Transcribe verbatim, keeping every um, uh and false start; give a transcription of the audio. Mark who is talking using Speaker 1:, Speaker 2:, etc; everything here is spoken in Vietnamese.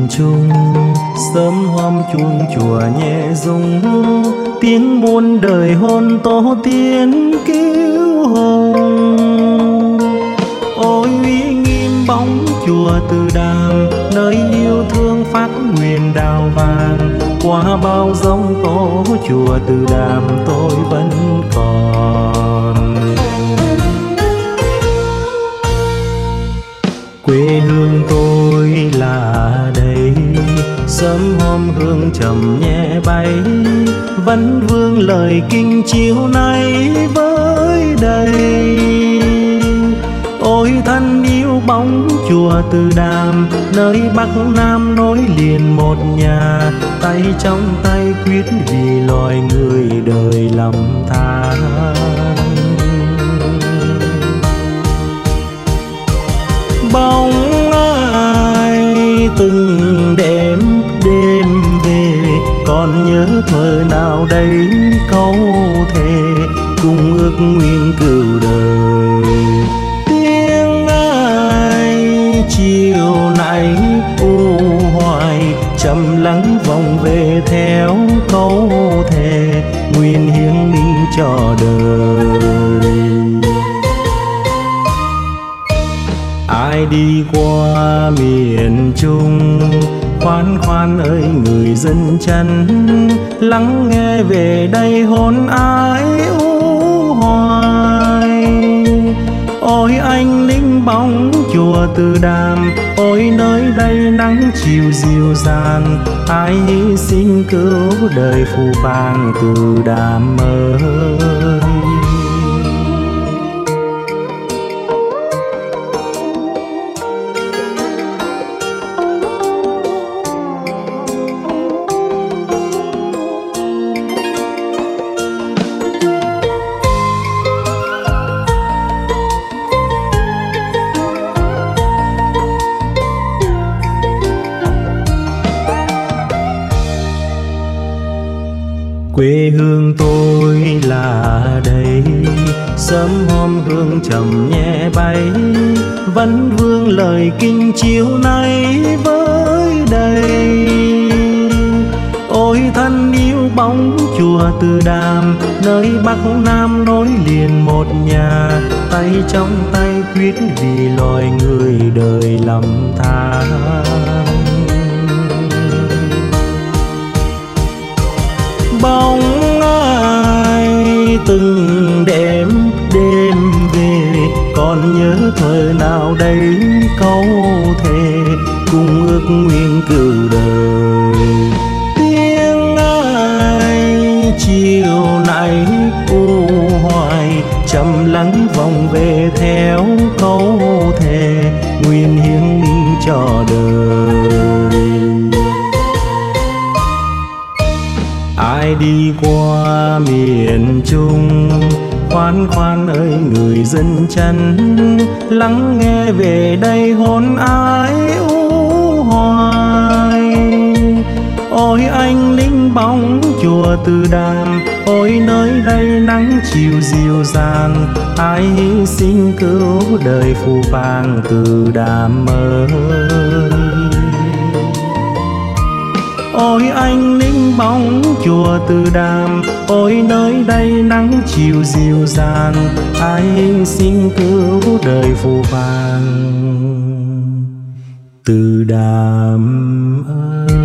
Speaker 1: miền Trung. Sớm hôm chuông chùa nhẹ rung, tiếng muôn đời hôn tổ tiên cứu hùng. Ôi uy nghiêm bóng chùa Từ Đàm, nơi yêu thương phát nguyện đào vàng. Qua bao giông tố chùa Từ Đàm tôi vẫn còn. Quê hương tôi là đây, sớm hôm hương trầm nhẹ bay, vẫn vương lời kinh chiếu nay với đây. Ôi thân yêu bóng chùa Từ Đàm, nơi Bắc Nam nối liền một nhà. Tay trong tay quyết vì loài người đời lầm than. Bóng ai từng đêm đêm về, còn nhớ thuở nào đây câu thề cùng ước nguyện cửu đời. Tiếng ai chiều nay u hoài, trầm lắng vòng về theo câu thề nguyện hiến minh cho đời. Ai đi qua miền Trung, khoan khoan ơi người dân chân, lắng nghe về đây hôn ái u hoài. Ôi anh lính bóng chùa Từ Đàm, ôi nơi đây nắng chiều dịu dàng. Ai hy sinh cứu đời phù vàng Từ Đàm ơi. Quê hương tôi là đây, sớm hôm hương trầm nhẹ bay, vẫn vương lời kinh chiếu nay với đây. Ôi thân yêu bóng chùa Từ Đàm, nơi Bắc Nam nối liền một nhà. Tay trong tay quyết vì loài người đời lầm than. Bóng ai từng đêm đêm về, còn nhớ thời nào đây câu thề cùng ước nguyện cửu đời. Tiếng ai chiều nay u hoài, trầm lắng vòng về theo câu thề nguyện hiến minh cho đời. Ai đi qua miền Trung, khoan khoan ơi người dân chân, lắng nghe về đây hôn ái u hoài. Ôi anh lính bóng chùa Từ Đàm, ôi nơi đây nắng chiều dịu dàng. Ai hy sinh cứu đời phù vàng Từ Đàm ơi. Ôi anh lính bóng chùa Từ Đàm, ôi nơi đây nắng chiều dịu dàng. Ai hy sinh cứu đời phù vàng Từ Đàm ơi.